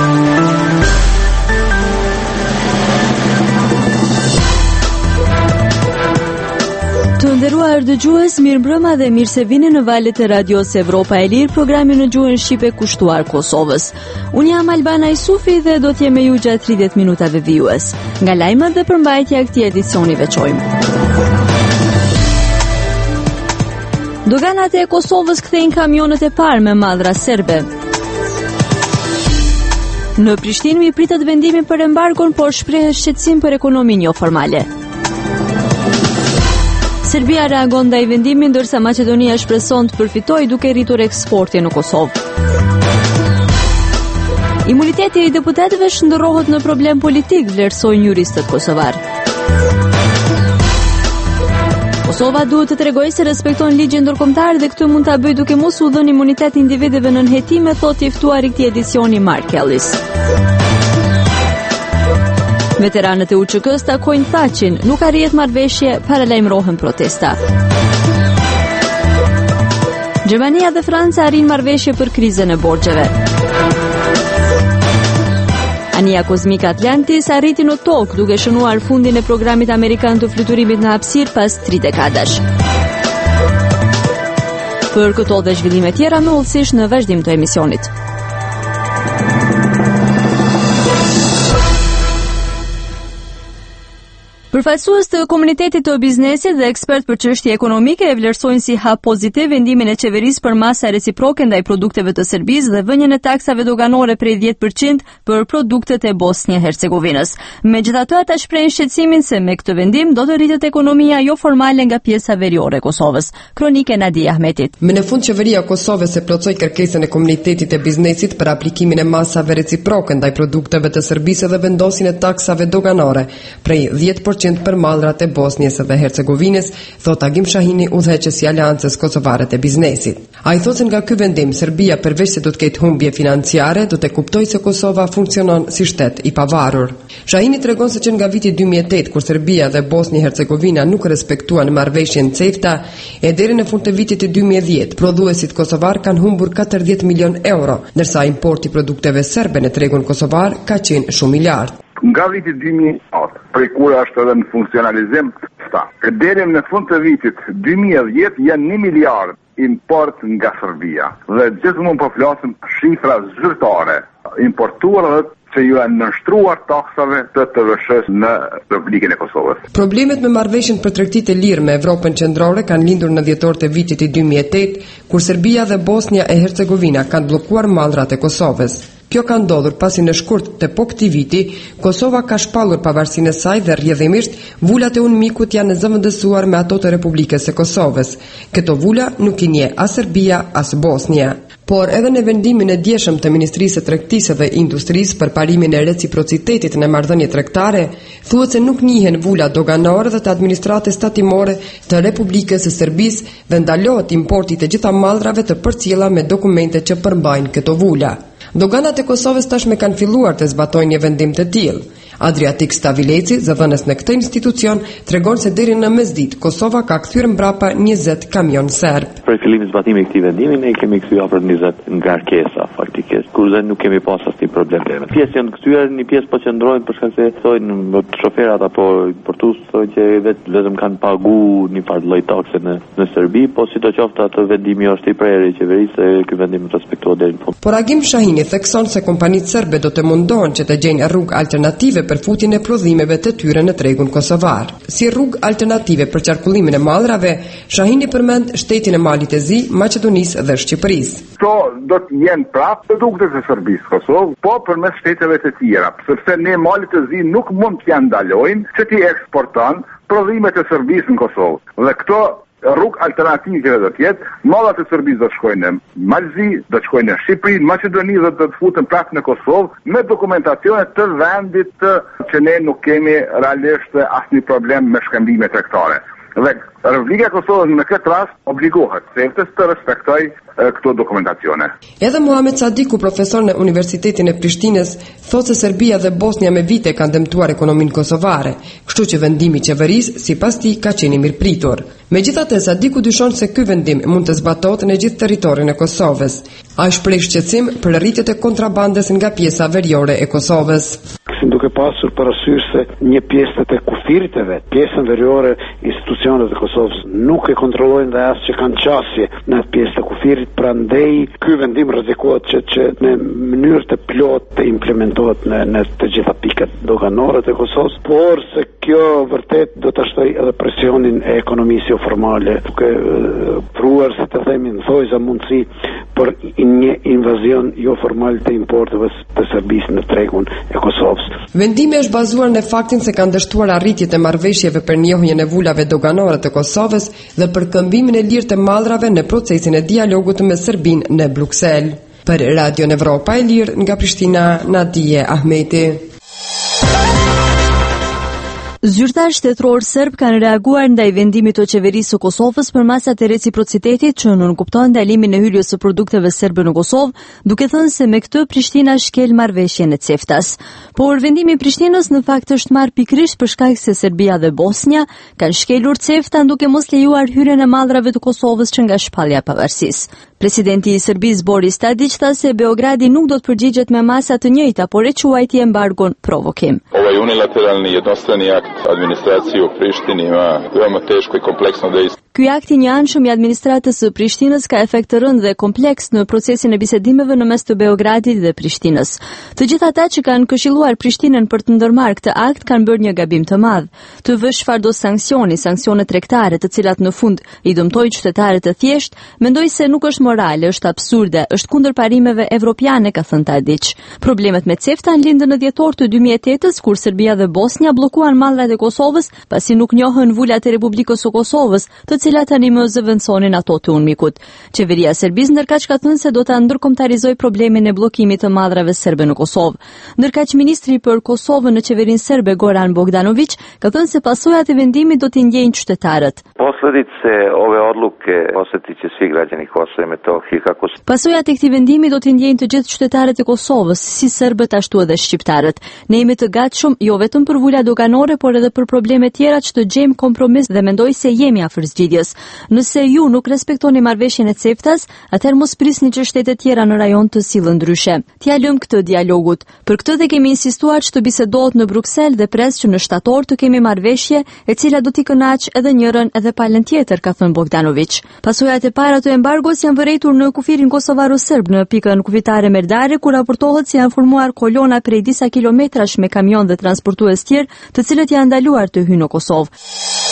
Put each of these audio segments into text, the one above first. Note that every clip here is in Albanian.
Të nderuar dëgjues, mirëmbrëma dhe mirë se vini në valët e Radios Evropa e Lirë, programi në gjuhën shqipe kushtuar Kosovës. Unë jam Albana Isufi dhe do t'jem me ju gjatë 30 minutave vijues. Nga lajmet dhe përmbajtja e këtij edicioni veçojmë. Doganat e Kosovës kthejnë kamionet e parë me madhra serbe. Në Prishtinë pritet vendimi për embargon, por shprehet shqetësim për ekonominë jo formale. Serbia reagon ndaj vendimit, ndërsa Maqedonia shpreson të përfitojë duke rritur eksportin në Kosovë. Imuniteti i deputetëve shndërrohet në problem politik, vlerësojnë juristët kosovar. Kosova duhet të tregojë se respekton ligjin ndërkombëtar dhe këtë mund ta bëjë duke mos u dhënë imunitet individëve në nënhetime, thotë i ftuari i këtij edicioni Mark Ellis. Veteranët e UÇK-s takojnë Thaçin, nuk arrihet marrëveshje, paralajmërohen protesta. Gjermania dhe Franca arrin marrëveshje për krizën e borxheve. Anija kozmike Atlantis arriti në tokë duke shënuar fundin e programit amerikan të fluturimit në hapësirë pas 3 dekadash. Për këto dhe zhvillime tjera më udhësisht në vazhdim të emisionit. Përfaqësues të komunitetit të biznesit dhe ekspert për çështje ekonomike e vlerësojnë si hap pozitiv vendimin e qeverisë për masa reciproke ndaj produkteve të Serbisë dhe vënien e taksave doganore prej 10% për produktet e Bosnjë-Hercegovinës. Megjithatë, ata shprehin shqetësimin se me këtë vendim do të rritet ekonomia jo formale nga pjesa veriore e Kosovës. Kronike Nadia Ahmetit. Më në fund qeveria e Kosovës e plotësoi kërkesën e komunitetit të biznesit për aplikimin e masave reciproke ndaj produkteve të Serbisë dhe vendosjen e taksave doganore prej 10% për mallrat e Bosnjës dhe Hercegovinës, thot Agim Shahini, udhëheqës i Aleancës Kosovare të Biznesit. Ai thotë se nga ky vendim Serbia përveç se do të ketë humbje financiare, do të kuptojë se Kosova funksionon si shtet i pavarur. Shahini tregon se që nga viti 2008, kur Serbia dhe Bosnjë-Hercegovina nuk respektuan marrëveshjen CEFTA, e deri në fund të vitit të 2010, prodhuesit kosovar kanë humbur 40 milion euro, ndërsa importi produkteve serbe në tregun kosovar ka qenë shumë i lartë. Nga viti 2008, prej kur është edhe në funksionalizim, deri në fund të vitit 2010 janë 1 miliard import nga Serbia. Dhe gjithmonë po flasim shifra zyrtare, importuar dhe që ju e nështruar taksave të TVSH në Republikën e Kosovës. Problemet me marrëveshjen për tregtitë e lirë me Evropën qendrore kanë lindur në dhjetor të vitit i 2008, kur Serbia dhe Bosnja e Hercegovina kanë bllokuar mallrat e Kosovës. Kjo ka ndodhur pasi në shkurt të këtij viti, Kosova ka shpallur pavarësinë e saj dhe rrjedhimisht vulat e UNMIK-ut janë zëvendësuar me ato të Republikës së Kosovës. Këto vula nuk i njeh as Serbia as Bosnja. Por edhe në vendimin e djeshëm të Ministrisë së Tregtisë dhe Industrisë për parimin e reciprocitetit në marrëdhënie tregtare, thuhet se nuk njihen vula doganore dhe të administratës tatimore të Republikës së Serbisë dhe ndalohet importi të gjitha mallrave të përcjella me dokumente që përmbajnë këto vula. Doganat e Kosovës tashmë kanë filluar të zbatojnë një vendim të tillë. Adriatik Stavileci, zëdhënës në këtë institucion, tregon se deri në mesditë Kosova ka kthyer mbrapa 20 kamion serb. Për fillimin e zbatimit të këtij vendimi ne kemi kthyer afër 20 ngarkesa faktikisht. Kurrë nuk kemi pas asnjë problem. Pjesë janë kthyer, një pjesë po qëndrojnë për shkak se thonë shoferat apo importues thonë që vetëm kanë paguar një farë lloj takse në Serbi, po sidoqoftë atë vendimi është i prerë i qeverisë se ky vendim respektohet deri në fund. Por Agim Shahini thekson se kompanitë serbe do të mundohen që të gjejnë rrugë alternative për futjen e prodhimeve të tyre në tregun kosovar. Si rrugë alternative për qarkullimin e mallrave, Shahini përmend shtetin e Malit të Zi, Maqedonisë dhe Shqipërisë. Këto do të jenë prapë produkte të Serbisë Kosovë, po përmes shteteve të tjera, sepse ne Malit të Zi nuk mund t'ja ndalojnë që t'i eksporton prodhimet e Serbisë në Kosovë. Dhe këto rrugë alternative do të jetë, mallat e Serbisë do të shkojnë në Malzi, do të shkojnë në Shqipëri, në Maqedoni dhe do të futen prapë në Kosovë me dokumentacione të vendit që ne nuk kemi realisht asnjë problem me shkëmbime tregtare. Dhe Republika e Kosovës në këtë rast obligohet CEFTA të respektojë këto dokumentacione. Edhe Muhamet Sadiku, profesor në Universitetin e Prishtinës, thotë se Serbia dhe Bosnia me vite kanë dëmtuar ekonominë kosovare, kështu që vendimi i qeverisë sipas tij ka qenë i mirëpritur. Megjithatë, Sadiku dyshon se ky vendim mund të zbatohet në gjithë territorin e Kosovës. Ai shpreh shqetësim për rritjet e kontrabandës nga pjesa veriore e Kosovës. Duke pasur parasysh se një pjesë të kufirit e vet, pjesën veriore institucionet e Kosovës nuk e kontrollojnë dhe as që kanë qasje në pjesë të kufirit, prandaj ky vendim rrezikohet që në mënyrë të plotë të implementohet në të gjitha pikat doganore të Kosovës, por se kjo vërtet do të shtoj edhe presionin e ekonomisë jo formale, duke pruar se të themi në thojza mundësi për një invazion jo formal të importeve të Serbisë në tregun e Kosovës. Vendimi është bazuar në faktin se kanë dështuar arritjet e marrëveshjeve për njohjen e vulave doganore të Kosovës dhe për këmbimin e lirë të mallrave në procesin e dialogut me Serbinë në Bruksel. Për Radio Evropa e Lirë nga Prishtina, Nadije Ahmeti. Zyrtar shtetëror serb kanë reaguar ndaj vendimit të qeverisë së Kosovës për masat e reciprocitetit që nënkupton ndalimin e hyrjes së produkteve serbe në Kosovë, duke thënë se me këtë Prishtina shkel marrëveshjen e CEFTA-s. Por vendimi i Prishtinës në fakt është marrë pikërisht për shkak se Serbia dhe Bosnia kanë shkelur CEFTA duke mos lejuar hyrjen e mallrave të Kosovës që nga shpallja e pavarësisë. Presidenti i Serbisë Boris Tadić tha se Beogradi nuk do të përgjigjet me masa të njëjta, por e quajti embargon provokim. Ovaj unilateralni jednostrani akt administracije u Prištini ima veoma teško i kompleksno dejstvo. Ky akt i njëanshëm i administratës së Prishtinës ka efekt të rënd dhe kompleks në procesin e bisedimeve në mes të Beogradit dhe Prishtinës. Të gjithë ata që kanë këshilluar Prishtinën për të ndërmarrë këtë akt kanë bërë një gabim të madh. Të vësh çfarëdo sanksione tregtare, të cilat në fund i dëmtojnë qytetarët e thjesht, mendoj se nuk është morale, është absurde, është kundër parimeve evropiane, ka thënë Tadić. Problemet me CEFTA lindën në dhjetor të 2008-s, kur Serbia dhe Bosnia bllokuan mallrat e Kosovës, pasi nuk njohën vulat e Republikës së Kosovës, të cilat tani më zëvendësonin ato të UNMIK-ut. Qeveria e Serbisë ndërkaq ka thënë se do ta ndërkombëtarizojë problemin e bllokimit të mallrave serbe në Kosovë. Ndërkaq ministri për Kosovën në qeverinë serbe Goran Bogdanović ka thënë se pasojat e vendimit do t'i ndjejnë qytetarët. Pasojat e këtij vendimi do t'i ndjejnë të gjithë qytetarët e Kosovës, si serbët ashtu edhe shqiptarët. Ne jemi të gatshëm jo vetëm për vula doganore, por edhe për probleme tjera që të gjejmë kompromis dhe mendoj se jemi afër zgjidhjes. Nëse ju nuk respektoni marrëveshjen e CEFTA-s, atëherë mos prisni që shtetet tjera në rajon të sillen ndryshe. T'ia lëm këtë dialogut. Për këtë dhe kemi insistuar që të bisedohet në Bruksel dhe pres që në shtator të kemi marrëveshje e cila do t'i kënaqë edhe njërin edhe palën tjetër, ka thënë Bogdanović. Pasojat e para të embargos janë vërejtur në kufirin kosovaro-serb në pikën kufitare Merdare, ku raportohet se janë formuar kolona prej disa kilometrash me kamion dhe transportues tjerë, të cilët janë ndaluar të hyjnë në Kosovë.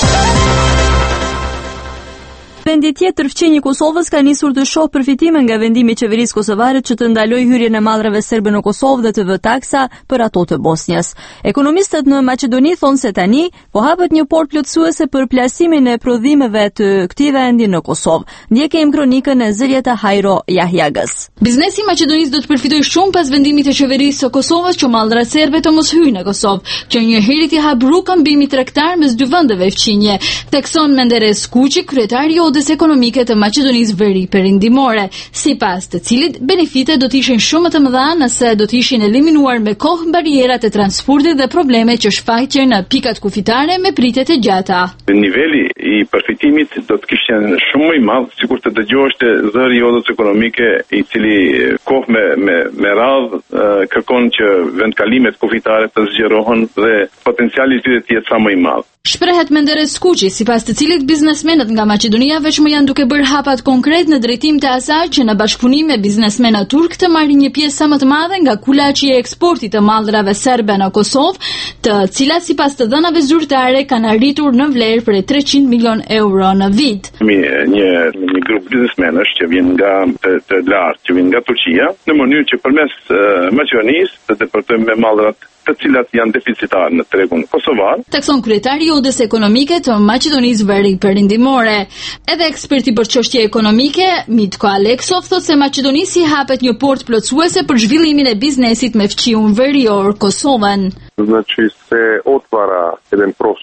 Vendi tjetër fqinj i Kosovës ka nisur të shohë përfitime nga vendimi i qeverisë kosovare që të ndalojë hyrjen e mallrave serbe në Kosovë dhe të vë taksa për ato të Bosnjës. Ekonomistët në Maqedoni thonë se tani po hapet një portë plotësuese për plasimin e prodhimeve të këtij vendi në Kosovë. Ndjekim kronikën e Zëljeta Hajro Jahjagës. Biznesi i Maqedonisë do të përfitojë shumë pas vendimit të qeverisë së Kosovës që mallrat serbe të mos hyjnë në Kosovë, që një herë i hap rrugën mbimi tregtar mes dy vendeve fqinje, thekson Menderes Kuçi, kryetari ekonomike të Maqedonisë Veri Perëndimore, sipas të cilit benefitet do të ishin shumë më të mëdha nëse do të ishin eliminuar me kohë barierat e transportit dhe problemet që shfaqen në pikat kufitare me pritjet e gjata. Niveli i përfitimit do të kishte shumë më i madh, sikur të dëgjoheshte zëri i odës ekonomike, i cili kohë me radhë kërkon që vendkalimet kufitare të zgjerohen dhe potenciali i tyre të jetë sa më i madh. Shprehet Menderes Kuçi, sipas të cilit biznesmenët nga Maqedonia vetëm janë duke bërë hapat konkret në drejtim të asaj që në bashkëpunim me biznesmenët turk të marrin një pjesë sa më të madhe nga kulaçi i eksportit të mallrave serbe në Kosovë, të cilat sipas të dhënave zyrtare kanë arritur në vlerë prej 300 milion euro në vit. Një grup biznesmenësh që vjen nga të lartë, që vjen nga Turqia, në mënyrë që përmes Maqedonisë të deportojmë me mallrat të cilat janë deficitar në tregun kosovar. Takson kryetari i odës ekonomike të Maqedonisë Veri Perëndimore. Edhe eksperti për çështje ekonomike, Mitko Aleksov, thotë se Maqedonisi hapet një portë plotësuese për zhvillimin e biznesit me fqiun verior Kosovën. Znači se otvara jedan prostor.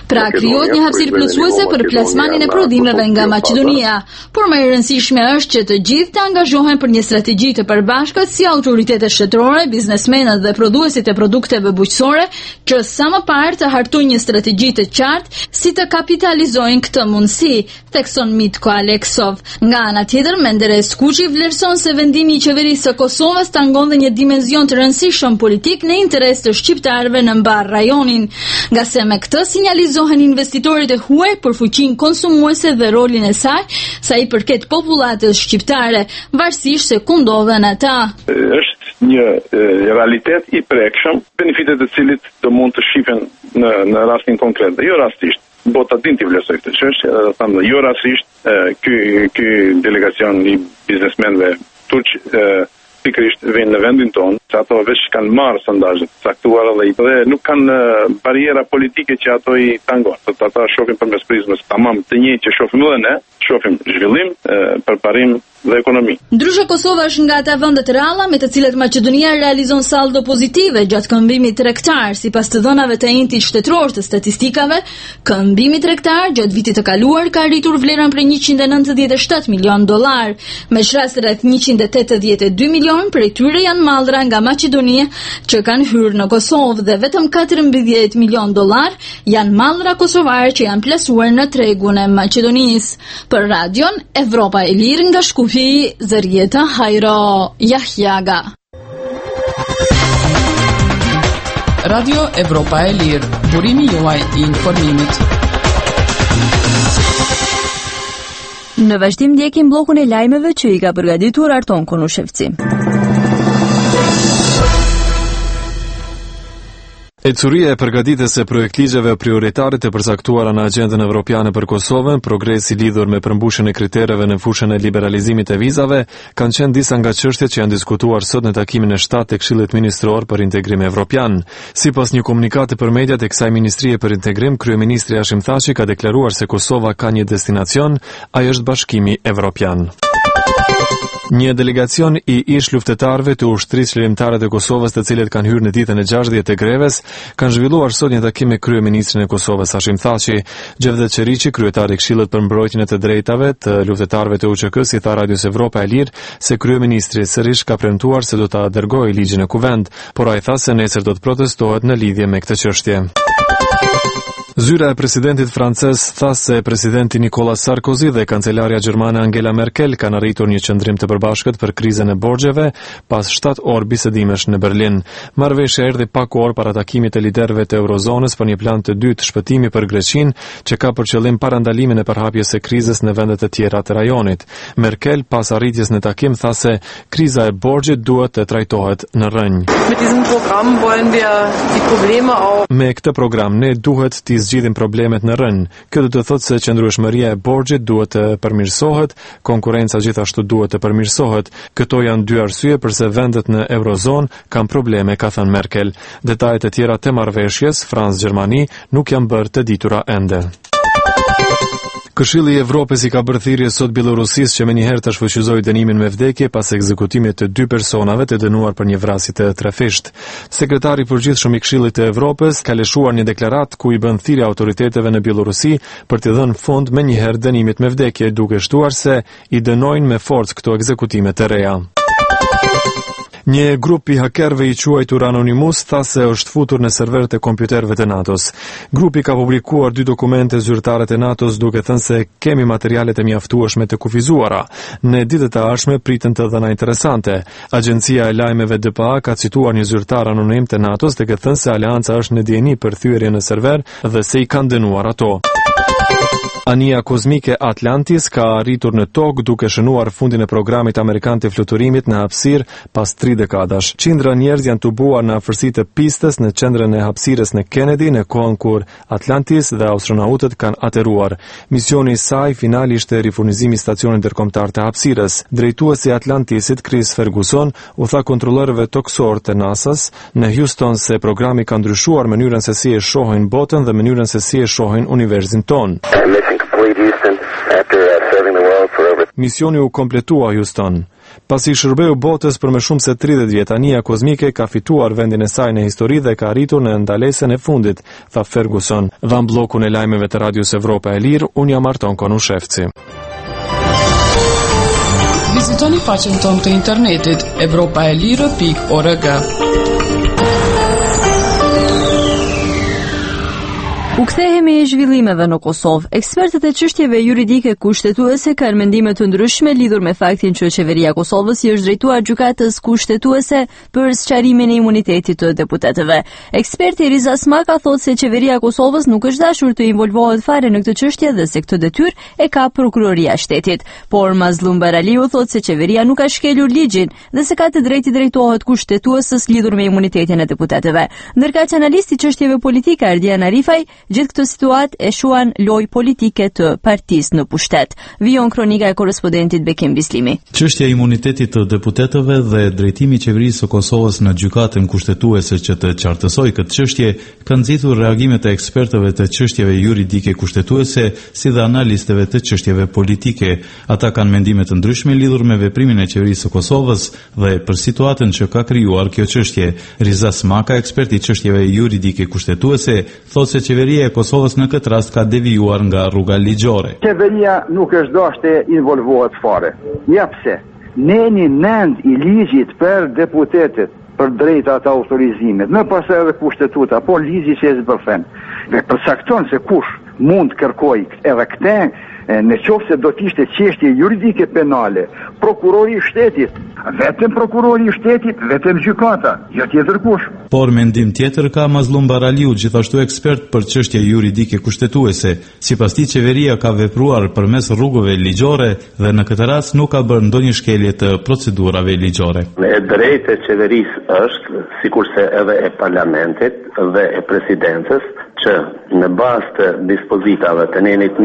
Pra krijohet një hapësirë plotësuese për plasmanin e prodhimeve nga Maqedonia, por më e rëndësishme është që të gjithë të angazhohen për një strategji të përbashkët si autoritetet shtetërore, biznesmenët dhe prodhuesit e produkteve bujqësore, që sa më parë të hartojnë një strategji të qartë si të kapitalizojnë këtë mundësi, thekson Mitko Aleksov. Nga ana tjetër, Menderes Kuqi vlerëson se vendimi i qeverisë së Kosovës tangon dhe një dimension të rëndësishëm politik në interes të shqiptarëve në mbar rajonin, nga se me këtë sinjalizohen investitorit e huaj për fuqinë konsumuese dhe rolin e saj sa i përket popullatës shqiptare, varësisht se ku ndodhen ata. Është një realitet i prekshëm, benefitet e cilit do mund të shihen në rastin konkret, dhe jo rastisht. Bota din t'i vlerësoj këtë çështje, thamë jo rastisht ky delegacion i biznesmenëve turq pikërisht vjen në vendin tonë, që ato veç kanë marrë sondazhet caktuara dhe nuk kanë bariera politike që ato i tangojnë. Ata shohin përmes prizmës tamam të njëjtë që shohim edhe ne, shohim zhvillim, përparim dhe ekonomi. Ndryshe Kosova është nga ata vende të ralla me të cilat Maqedonia realizon saldo pozitive gjatë këmbimit tregtar, sipas të dhënave të entit shtetëror të statistikave. Këmbimi tregtar gjatë vitit të kaluar ka arritur vlerën prej $197 milion, me rast rreth 182 milion prej tyre janë mallra nga Maqedonia që kanë hyrë në Kosovë dhe vetëm $14 milion janë mallra kosovare që janë plasuar në tregun e Maqedonisë. Për radion Evropa e Lirë nga Shkupi, Zërieta Hajro Jahjaga. Radio Evropa e Lirë, burimi juaj i informimit. Në vazhdim ndjekim bllokun e lajmeve që i ka përgatitur Arton Konushevci. Ecuria e përgatitjes së projektligjeve prioritare të përcaktuara në agjendën evropiane për Kosovën, progresi lidhur me përmbushjen e kritereve në fushën e liberalizimit të vizave, kanë qenë disa nga çështjet që janë diskutuar sot në takimin e 7 të Këshillit Ministror për Integrim Evropian. Sipas një komunikati për mediat e kësaj ministrie për integrim, kryeministri Hashim Thaçi ka deklaruar se Kosova ka një destinacion, ai është Bashkimi Evropian. Një delegacion i ish luftëtarëve të ushtrisë çlirimtare të Kosovës, të cilët kanë hyrë në ditën e 60 të greves, kanë zhvilluar sot një takim me kryeministrin e Kosovës Hashim Thaçi. Xhevdet Çeriçi, kryetari i Këshillit për mbrojtjen e të drejtave të luftëtarëve të UÇK-s, i tha Radios Evropa e Lirë se kryeministri sërish ka premtuar se do ta dërgojë ligjin në kuvend, por ai tha se nesër do të protestohet në lidhje me këtë çështje. Zyra e presidentit francez tha se presidenti Nicolas Sarkozy dhe kancelarja gjermane Angela Merkel kanë arritur një qendrim të përbashkët për krizën e borxheve pas 7 orë bisedimesh në Berlin. Marrëveshja erdhi pak orë para takimit të liderëve të Eurozonës për një plan të dytë shpëtimi për Greqinë, që ka për qëllim parandalimin e përhapjes së krizës në vendet e tjera të rajonit. Merkel pas arritjes në takim tha se kriza e borxhit duhet të trajtohet në rrënjë. Me këtë program ne duhet të zgjidhim problemet në rrënjë. Kjo do të thotë se qëndrueshmëria e borxhit duhet të përmirësohet, konkurenca gjithashtu duhet të përmirësohet. Këto janë dy arsye pse vendet në Eurozonë kanë probleme, ka thënë Merkel. Detajet e tjera të marrëveshjes France-Gjermani nuk janë bërë të ditura ende. Këshilli i Evropës i ka bërë thirrje sot Bielorusisë që menjëherë të shfuqizojë dënimin me vdekje pas ekzekutimit të 2 personave të dënuar për një vrasje të trefisht. Sekretari i përgjithshëm i Këshillit të Evropës ka lëshuar një deklaratë ku i bën thirrje autoriteteve në Bielorusi për të dhënë fund menjëherë dënimit me vdekje, duke shtuar se i dënojnë me forcë këto ekzekutime të reja. Një grup i hakerëve i quajtur Anonymous tha se është futur në serverët e kompjuterëve të NATO-s. Grupi ka publikuar 2 dokumente zyrtare të NATO-s duke thënë se kemi materialet e mjaftueshme të kufizuara. Në ditët e ardhshme priten të dhëna interesante. Agjencia e lajmeve DPA ka cituar një zyrtar anonim të NATO-s duke thënë se aleanca është në dieni për thyerje në server dhe se i kanë dënuar ato. Anija kozmike Atlantis ka arritur në tokë duke shënuar fundin e programit amerikan të fluturimit në hapësirë pas 3 dekadash. Qindra njerëz janë tubuar në afërsitë të pistës në qendrën e hapësirës në Kennedy në kohën kur Atlantis dhe astronautët kanë ateruar. Misioni i saj final ishte rifurnizimi i stacionit ndërkombëtar të hapësirës. Drejtuesi i Atlantisit Chris Ferguson u tha kontrollorëve toksor të NASA-s në Houston se programi ka ndryshuar mënyrën se si e shohin botën dhe mënyrën se si e shohin universin ton. Misioni u kompletua Houston. Pasi shërbeu botës për më shumë se 30 vjet, anija kozmike ka fituar vendin e saj në histori dhe ka arritur në ndalesën e fundit, tha Ferguson. Dha bllokun e lajmeve të Radios Evropa e Lirë, unë jam Arton Konushevci. Vizitoni faqen tonë të internetit evropaelire.org. U kthehemi e zhvillimeve në Kosovë. Ekspertët e çështjeve juridike kushtetuese kanë mendime të ndryshme lidhur me faktin që qeveria e Kosovës i është drejtuar gjykatës kushtetuese për sqarimin e imunitetit të deputetëve. Eksperti Riza Smaka thotë se qeveria e Kosovës nuk është dashur të involvohet fare në këtë çështje dhe se këtë detyrë e ka prokuroria e shtetit. Por Mazlum Baraliu thotë se qeveria nuk ka shkelur ligjin dhe se ka të drejtë i drejtohet kushtetuesës lidhur me imunitetin e deputetëve. Ndërkaq analisti i çështjeve politike Ardian Arifaj gjithë këtë situatë e shuan lojë politike të partisë në pushtet. Vijon kronika e korrespondentit Bekim Bislimi. Çështja e imunitetit të deputetëve dhe drejtimi i qeverisë së Kosovës në gjykatën kushtetuese që të qartësojë këtë çështje kanë nxitur reagimet e ekspertëve të çështjeve juridike kushtetuese si dhe analistëve të çështjeve politike. Ata kanë mendime të ndryshme lidhur me veprimin e qeverisë së Kosovës dhe për situatën që ka krijuar kjo çështje. Riza Smaka, ekspert i çështjeve juridike kushtetuese, thotë se qeveria e Kosovës në këtë rast ka devijuar nga rruga ligjore. Qeveria nuk është dashur të involvohet fare. Ja pse? Ne një nend i ligjit për deputetët për drejtat të autorizimit, në pasaj edhe kushtetuta, po ligji që e zbërthen. Dhe përcakton se kush mund kërkoj edhe këte, në qoftë se do t'ishte çështje juridike penale, prokurori i shtetit, vetëm prokurori i shtetit, vetëm gjykata, jo tjetër kush. Por mendim tjetër ka Mazlum Baraliu, gjithashtu ekspert për çështje juridike kushtetuese. Sipas tij, qeveria ka vepruar përmes rrugëve ligjore dhe në këtë rast nuk ka bërë ndonjë shkelje të procedurave ligjore. E drejtë e qeverisë është, sikurse edhe e parlamentit dhe e presidencës, që në bazë të dispozitave të nenit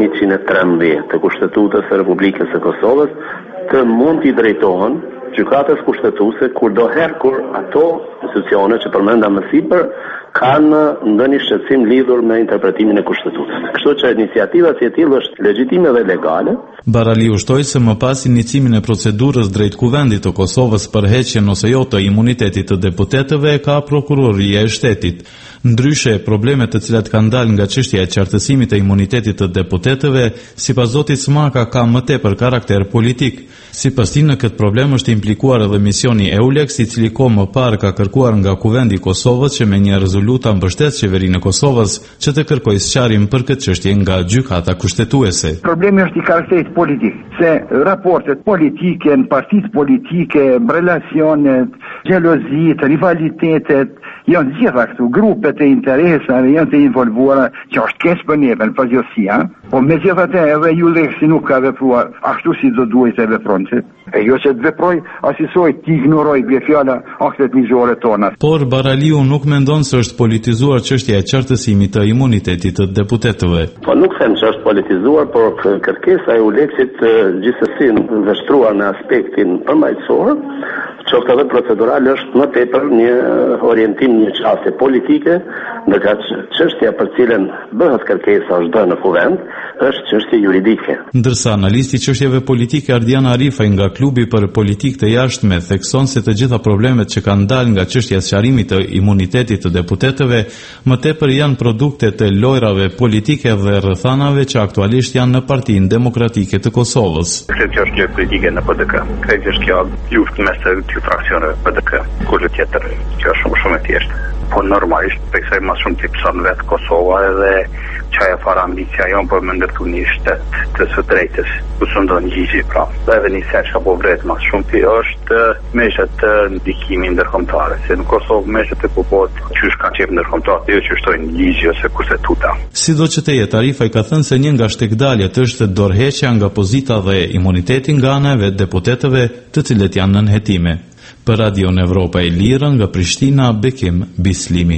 113 të Kushtetutës së Republikës së Kosovës të mund t'i drejtohen gjykatës kushtetuese kurdoherë kur ato institucione që përmenda më sipër kanë ndonjë shqetësim lidhur me interpretimin e kushtetutës. Kështu që iniciativa si e tillë është legjitime dhe legale. Baraliu shtoi se më pas iniciimin e procedurës drejt Kuvendit të Kosovës për heqjen ose jo të imunitetit të deputetëve ka prokuroria e shtetit. Ndryshe, problemet të cilat kanë dalë nga çështja e qartësimit të imunitetit të deputetëve, sipas zotit Smaka, ka më tepër karakter politik. Sipas tij, në këtë problem është implikuar edhe misioni EULEX, i cili kohë më parë ka kërkuar nga Kuvendi i Kosovës që me një rezolutë ta mbështet qeverinë e Kosovës që të kërkojë sqarim për këtë çështje nga gjykata kushtetuese. Problemi është i karakterit politik, se raportet politike, partitë politike, relacionet, xhelozit, rivalitetet, janë gjitha këtu, grupet e interesave janë të involvuara, që është keq për neve në përgjithësi, po megjithatë edhe EULEX nuk ka vepruar ashtu si do duhet të vepronte. E jo që të veproj, asisoj të ignoroj bje fjala aktet ligjore tona. Por Baraliu nuk mendon se është politizuar çështja e qartësimit të imunitetit të deputetëve. Po nuk them që është politizuar, por kërkesa e EULEX-it gjithsesi vështruar në aspektin përmbajtësor, qoftë edhe procedural, është më tepër një orientim, një çështje politike, ndërsa çështja për cilën bëhet kërkesa është në Kuvend, është çështje juridike. Ndërsa analisti i çështjeve politike Ardian Arifaj nga klubi për politikë të jashtme thekson se të gjitha problemet që kanë dalë nga çështja e sqarimit të imunitetit të deputetëve më tepër janë produkte të lojrave politike dhe rrethanave që aktualisht janë në Partinë Demokratike të Kosovës. Kjo është politike në PDK. Kjo është kjo luftë mes dy fraksioneve PDK. Kur tjetër, kjo është shumë e thjeshtë. Po normalisht, pse më shumë tipson vetë Kosova edhe çaja fara ambicia jonë për më ndërtu një shtet të së drejtës, ku së ndonë gjigji pra. Dhe edhe një se që ka po vret mas shumë pi është meshet të ndikimi ndërkombëtare, se në Kosovë meshet të kupot qysh ka qep ndërkombëtare, jo që shtojnë gjigji ose kushtetuta. Sido që të jetë, Arifaj ka thënë se një nga shtekdaljet është dorëheqja nga pozita dhe imuniteti nga ana e deputetëve të cilët janë nën hetime. Për Radion Evropa e Lirë nga Prishtina, Bekim Bislimi.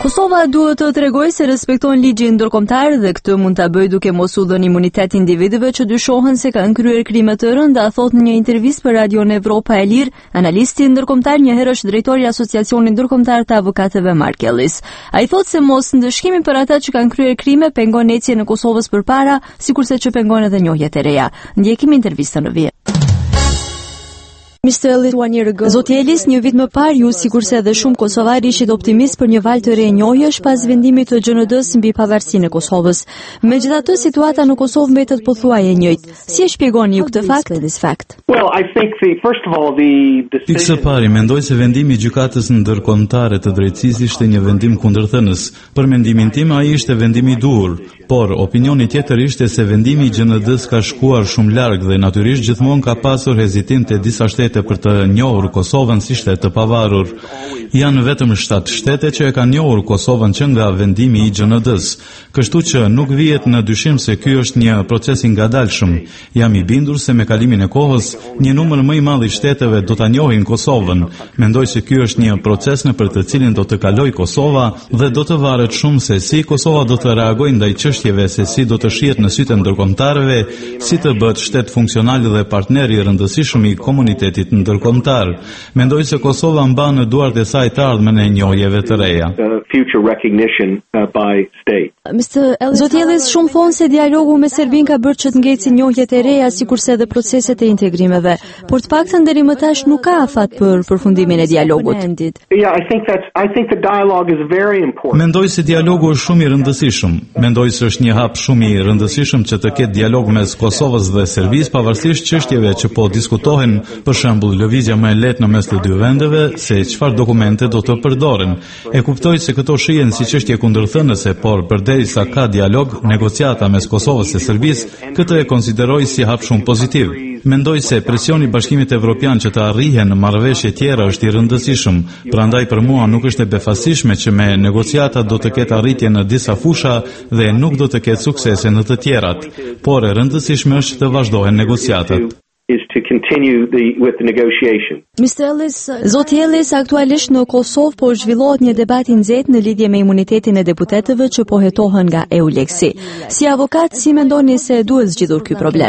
Kosova duhet të tregojë se respekton ligjin ndërkombëtar dhe këtë mund ta bëjë duke mos u dhënë imunitet individëve që dyshohen se kanë kryer krime të rënda, thot në një intervistë për Radion Evropa e Lirë, analisti ndërkombëtar njëherësh drejtori i Asociacionit Ndërkombëtar të Avokatëve Mark Ellis. Ai thotë se mos ndëshkimi për ata që kanë kryer krime pengon ecjen e Kosovës përpara, sikurse që pengon edhe njohjet e reja. Ndjekim intervistën në vijim. Zoti Ellis, një vit më parë ju sikurse edhe shumë kosovarë ishit optimist për një valë të re njohjesh pas vendimit të GND-s mbi pavarësinë e Kosovës. Megjithatë, situata në Kosovë mbetet pothuajse e njëjtë. Si e shpjegoni ju këtë fakt? Pikë së pari, mendoj se vendimi i gjykatës ndërkombëtare të drejtësisë ishte një vendim kundërthënës. Për mendimin tim, ai ishte vendimi i duhur, por opinioni tjetër ishte se vendimi i GND-s ka shkuar shumë larg dhe natyrisht gjithmonë ka pasur hezitim te disa shtete për të njohur Kosovën si shtet të pavarur. Janë vetëm 7 shtete që e kanë njohur Kosovën që nga vendimi i GND-s. Kështu që nuk vihet në dyshim se ky është një proces i ngadalshëm. Jam i bindur se me kalimin e kohës, një numër më i madh i shteteve do ta njohin Kosovën. Mendoj se ky është një proces nëpër të cilin do të kalojë Kosova dhe do të varet shumë se si Kosova do të reagojë ndaj çështjeve, se si do të shihet në sytë e ndërkombëtarëve, si të bëhet shtet funksional dhe partner i rëndësishëm i komunitetit ndërkombëtar. Mendoj se Kosova mban në duart e saj të ardhmen e njohjeve të reja. Zoti Ellis, shumë thonë se dialogu me Serbin ka bërë që të ngecin njohjet e reja, sikurse edhe proceset e integrimeve, por të paktën deri më tash nuk ka afat për përfundimin e dialogut. Mendoj se dialogu është shumë i rëndësishëm. Mendoj se është një hap shumë i rëndësishëm që të ketë dialog mes Kosovës dhe Serbisë, pavarësisht çështjeve që po diskutohen, për shembull lëvizja më e lehtë në mes të dy vendeve, se çfarë dokumente do të përdoren. E kuptoj se këto shihen si çështje kundërthënëse, por përderisa ka dialog, negociata mes Kosovës e Serbisë, këtë e konsideroj si hap shumë pozitiv. Mendoj se presioni i Bashkimit Evropian që të arrihen marrëveshje tjera është i rëndësishëm, prandaj për mua nuk është e befasishme që me negociata do të ketë arritje në disa fusha dhe nuk do të ketë suksese në të tjerat, por e rëndësishme është të vazhdohen negociatat. Mr. Ellis, Zoti Ellis, aktualisht në Kosovë po zhvillohet një debat i nxehtë në lidhje me imunitetin e deputetëve që po hetohen nga EULEX-i. Si avokat, si mendoni se duhet zgjidhur ky problem?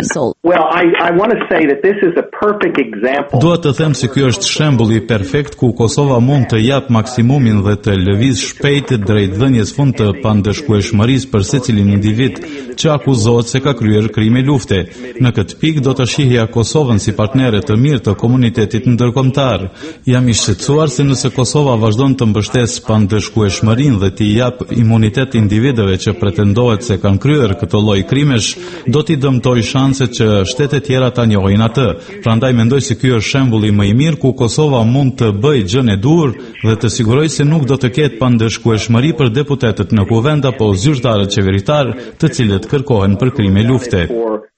Dua të them se ky është shembull i perfekt ku Kosova mund të jap maksimumin dhe të lëviz shpejt drejt dhënies fund të pandëshkueshmërisë për secilin individ që akuzohet se ka kryer krime lufte. Në këtë pikë do të shihja Kosovën si partnere të mirë të komunitetit ndërkombëtar. Jam i shqetësuar se nëse Kosova vazhdon të mbështesë pandëshkueshmërinë dhe t'i jap imunitet individëve që pretendohet se kanë kryer këtë lloj krimesh, do t'i dëmtojë shanset që shtetet tjera ta njohin atë. Prandaj mendoj se ky është shembulli më i mirë ku Kosova mund të bëjë gjën e duhur dhe të sigurojë se nuk do të ketë pandëshkueshmëri për deputetët në kuvend apo zyrtarët qeveritar, të cilët kërkohen për krime lufte.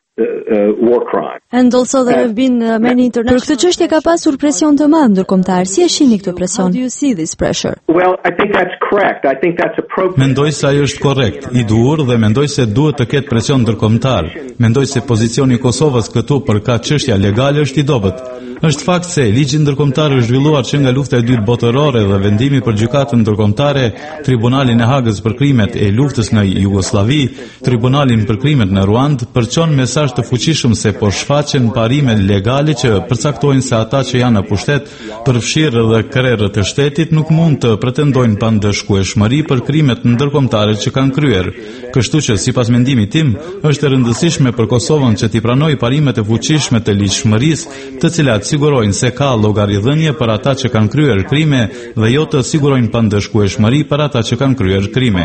And also there have been many international. Për këtë çështje ka pasur presion të madh ndërkombëtar. Si e shihni këtë presion? How do you see this pressure? Mendoj se ajo është korrekt, i duhur dhe mendoj se duhet të ketë presion ndërkombëtar. Mendoj se pozicioni i Kosovës këtu për ka çështja legale është i dobët. Është fakt se ligji ndërkombëtar është zhvilluar që nga lufta e dytë botërore dhe vendimi për gjykatën ndërkombëtare, Tribunalin e Hagës për krimet e luftës në Jugosllavi, Tribunalin për krimet në Ruand, përçon mesazh të fuqishëm se po shfaqen parime legale që përcaktojnë se ata që janë në pushtet, përfshirë dhe krerët e shtetit, nuk mund të pretendojnë pandëshkueshmëri për krimet ndërkombëtare që kanë kryer. Kështu që sipas mendimit tim, është e rëndësishme për Kosovën që t'i pranojë parimet e fuqishme të ligjshmërisë, të cilat sigurojnë se ka llogaridhënie për ata që kanë kryer krime dhe jo të sigurojnë pandëshkueshmëri për ata që kanë kryer krime.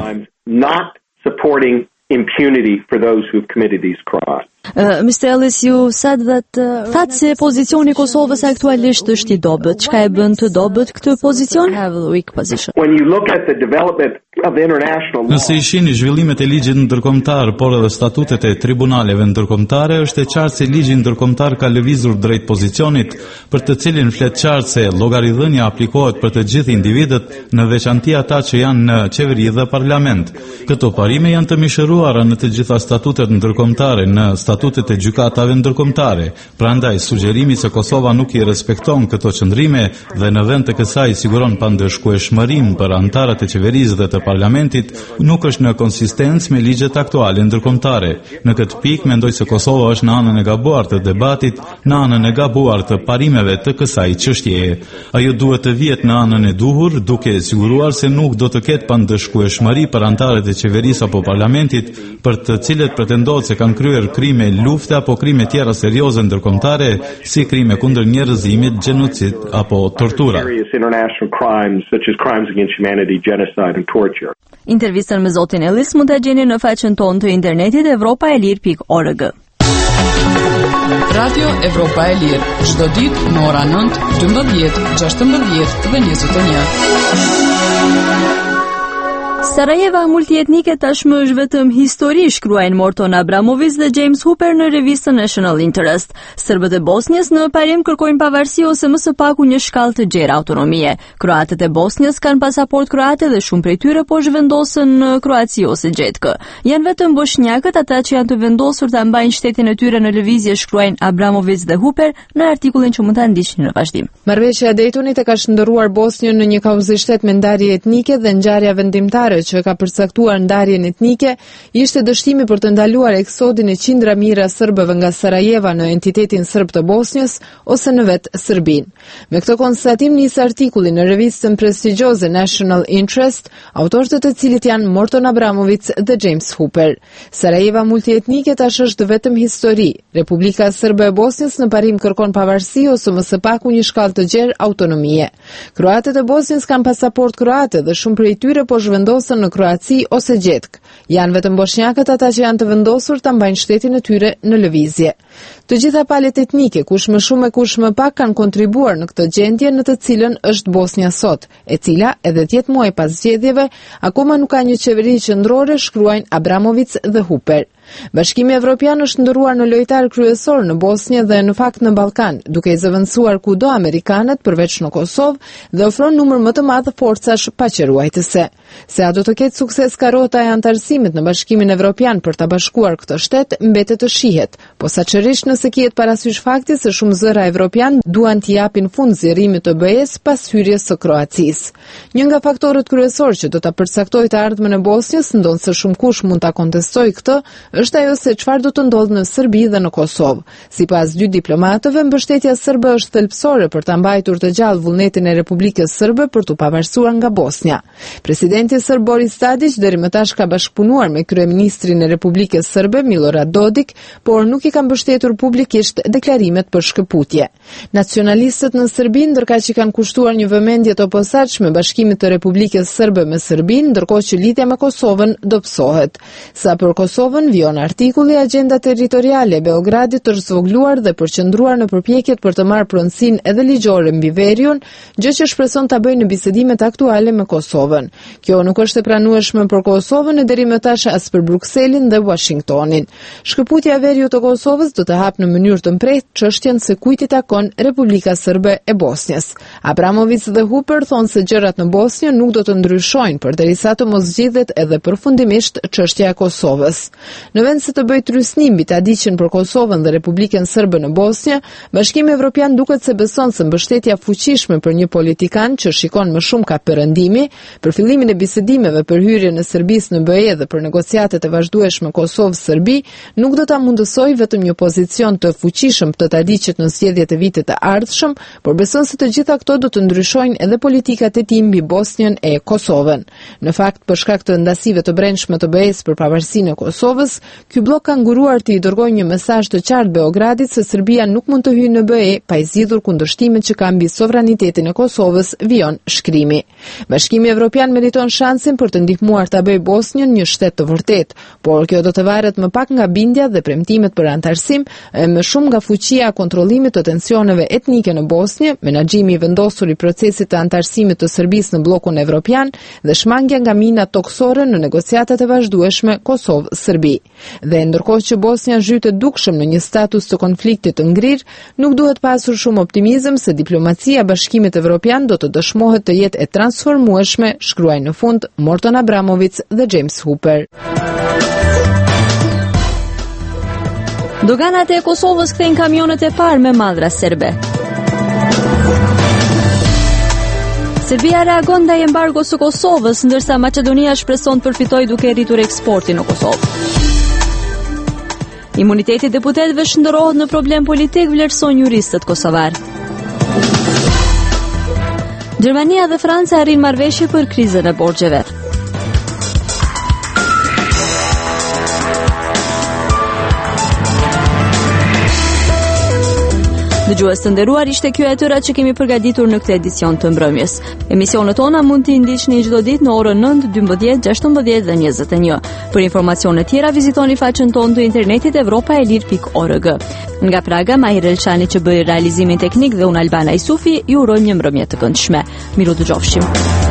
Impunity for those who have committed these crimes. Mr. Ellis, you said that thatë se pozicioni i Kosovës aktualisht është i dobët. Çka e bën të dobët këtë pozicion? Have a weak position. When you look at the development of international law. Nëse i shihni zhvillimet e ligjit ndërkombëtar, por edhe statutet e tribunaleve ndërkombëtare, është e qartë se ligji ndërkombëtar ka lëvizur drejt pozicionit për të cilin flet qartë se llogaridhënia aplikohet për të gjithë individët, në veçanti ata që janë në qeveri dhe parlament. Këto parime janë të mishëruara në të gjitha statutet ndërkombëtare, në statutet e gjykatave ndërkombëtare. Prandaj sugjerimi se Kosova nuk i respekton këto qëndrime dhe në vend të kësaj siguron pandëshkueshmërinë për anëtarët e qeverisë dhe të parlamentit nuk është në konsistencë me ligjet aktuale ndërkombëtare. Në këtë pikë mendoj se Kosova është në anën e gabuar të debatit, në anën e gabuar të parimeve të kësaj çështjeje. Ajo duhet të vihet në anën e duhur, duke siguruar se nuk do të ketë pandëshkueshmëri për anëtarët e qeverisë apo parlamentit, për të cilët pretendohet se kanë kryer krime lufte apo krime tjera serioze ndërkombëtare, si krime kundër njerëzimit, genocid apo tortura. Intervistën me zotin Ellis mund ta gjeni në faqen tonë të internetit evropaelir.org. Radio Evropa e Lirë, çdo ditë në ora 9, 12, 16 dhe 21. Sarajeva multietnike tashmë është vetëm histori, shkruajnë Morton Abramovic dhe James Hooper në revistën National Interest. Serbët e Bosnjës në parim kërkojnë pavarësi ose më së paku një shkallë të gjerë autonomie. Kroatët e Bosnjës kanë pasaport kroate dhe shumë prej tyre po zhvendosën në Kroaci ose Gjetkë. Janë vetëm bosnjakët ata që janë të vendosur ta mbajnë shtetin e tyre në lëvizje, shkruajnë Abramovic dhe Hooper në artikullin që mund ta ndiqni në vazhdim. Marrëveshja e Daytonit e ka shndërruar Bosnjën në një kauzishtet me ndarje etnike dhe ngjarja vendimtare që ka përcaktuar ndarjen etnike ishte dështimi për të ndaluar eksodin e qindra mijëra serbëve nga Sarajeva në entitetin serb të Bosnjës ose në vetë Serbinë. Me këtë konstatim nis artikulli në revistën prestigjioze National Interest, autorët të cilit janë Morton Abramovic dhe James Hooper. Sarajeva multietnike tash është vetëm histori. Republika Serbe e Bosnjës në parim kërkon pavarësi ose më së paku një shkallë të gjerë autonomie. Kroatët e Bosnjës kanë pasaport kroate dhe shumë prej tyre po zhvendosën në Kroaci ose Gjetkë. Janë vetëm bosnjakët ata që janë të vendosur ta mbajnë shtetin e tyre në lëvizje. Të gjitha palët etnike, kush më shumë e kush më pak, kanë kontribuar në këtë gjendje në të cilën është Bosnja sot, e cila edhe 10 muaj pas zgjedhjeve akoma nuk ka një qeveri qendrore, shkruajnë Abramovic dhe Hooper. Bashkimi Evropian është ndëruar në lojtar kryesor në Bosnjë dhe në fakt në Ballkan, duke i zëvendësuar kudo amerikanët përveç në Kosovë dhe ofron numër më të madh forcash paqëruajtëse. Se a do të ketë sukses karrota e antarësimit në Bashkimin Evropian për ta bashkuar këtë shtet mbetet të shihet, posaçërisht nëse kihet parasysh fakti se shumë zëra evropian duan t'i japin fund zjerrimit të BE-s pas hyrjes së Kroacisë. Një nga faktorët kryesorë që do ta përcaktojë të ardhmen e Bosnjës, ndonse shumë kush mund ta kontestojë këtë, është ajo se çfarë do të ndodhë në Serbi dhe në Kosovë. Sipas dy diplomatëve, mbështetja serbe është thelbësore për ta mbajtur të gjallë vullnetin e Republikës Serbe për t'u pavarësuar nga Bosnja. Presidenti serb Boris Tadić deri më tash ka bashkëpunuar me kryeministrin e Republikës Serbe Milorad Dodik, por nuk i ka mbështetur publikisht deklarimet për shkëputje. Nacionalistët në Serbi, ndërkaq që kanë kushtuar një vëmendje të posaçme bashkimit të Republikës Serbe me Serbinë, ndërkohë që lidhja me Kosovën dobësohet. Sa për Kosovën, vion artikulli, agenda territoriale e Beogradit është zvogluar dhe përqendruar në përpjekjet për të marrë pronësinë edhe ligjore mbi veriun, gjë që shpreson ta bëjë në bisedimet aktuale me Kosovën. Kjo nuk është e pranueshme për Kosovën e deri më tash as për Brukselin dhe Washingtonin. Shkëputja e veriut të Kosovës do të hapë në mënyrë të mprehtë çështjen se kujt i takon Republika Serbe e Bosnjës. Abramovic dhe Hooper thonë se gjërat në Bosnjë nuk do të ndryshojnë përderisa të mos zgjidhet edhe përfundimisht çështja e Kosovës. Në vend se të bëjë trysnim mbi Tadićin për Kosovën dhe Republikën Serbe në Bosnjë, Bashkimi Evropian duket se beson se mbështetja fuqishme për një politikan që shikon më shumë ka perëndimi, për fillimin e bisedimeve për hyrjen e Serbisë në BE dhe për negociatet e vazhdueshme Kosovë-Serbi, nuk do ta mundësojë vetëm një pozicion të fuqishëm të Tadićit në zgjedhjet e vitit të ardhshëm, por beson se të gjitha këto do të ndryshojnë edhe politikat e tij mbi Bosnjën e Kosovën. Në fakt, për shkak të ndasive të brendshme të BE-s për pavarësinë e Kosovës, ky blok ka nguruar të i dërgojë një mesazh të qartë Beogradit se Serbia nuk mund të hyjë në BE pa i zgjidhur kundërshtimet që ka mbi sovranitetin e Kosovës, vijon shkrimi. Bashkimi Evropian meriton shansin për të ndihmuar ta bëjë Bosnjën një shtet të vërtetë, por kjo do të varet më pak nga bindja dhe premtimet për antarësim, e më shumë nga fuqia e kontrollimit të tensioneve etnike në Bosnjë, menaxhimi i vendosur i procesit të antarësimit të Serbisë në bllokun evropian dhe shmangja nga mina toksore në negociatat e vazhdueshme Kosovë-Serbi. Dhe ndërkohë që Bosnja zhytet dukshëm në një status të konfliktit të ngrirë, nuk duhet pasur shumë optimizëm se diplomacia e Bashkimit Evropian do të dëshmohet të jetë e transformueshme, shkruajnë në fund Morton Abramovic dhe James Hooper. Doganat e Kosovës kthejnë kamionet e parë me mallra serbe. Serbia reagon ndaj embargos së Kosovës, ndërsa Maqedonia shpreson të përfitojë duke rritur eksportin në Kosovë. Imuniteti i deputetëve shndërrohet në problem politik, vlerësojnë juristët kosovar. Gjermania dhe Franca arrin marrëveshje për krizën e borxheve. Dëgjues të nderuar, ishte kjo e tëra që kemi përgatitur në këtë edicion të mbrëmjes. Emisionet tona mund t'i ndiqni çdo ditë në orën 9, 12, 16 dhe 21. Për informacione tjera vizitoni faqen tonë të internetit evropaelir.org. Nga Praga, Mahir Elçani që bëri realizimin teknik dhe unë Albana Isufi, ju urojmë një mbrëmje të këndshme. Miru dëgjofshim.